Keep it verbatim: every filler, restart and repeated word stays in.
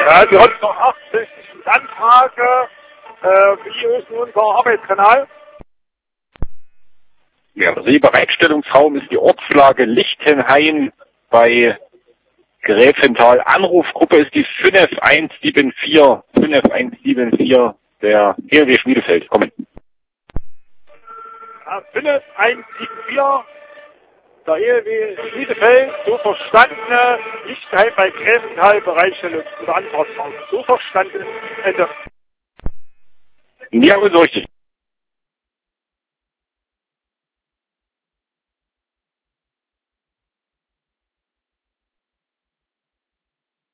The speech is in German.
Ja, die hat noch achtundsechzig Anfrage. Äh, wie ist nun unser Arbeitskanal? Ja, Bereitstellungsraum ist die Ortslage Lichtenhain bei Gräfenthal. Anrufgruppe ist die fünf eins sieben vier, fünf eins sieben vier der E L W Schmiedefeld. Kommen. Ja, fünf eins sieben vier der E L W Schmiedefeld, so verstanden, Lichtenhain bei Gräfenthal, Bereitstellungs- oder Anfahrtsraum. So verstanden, Ende. Ja, so richtig.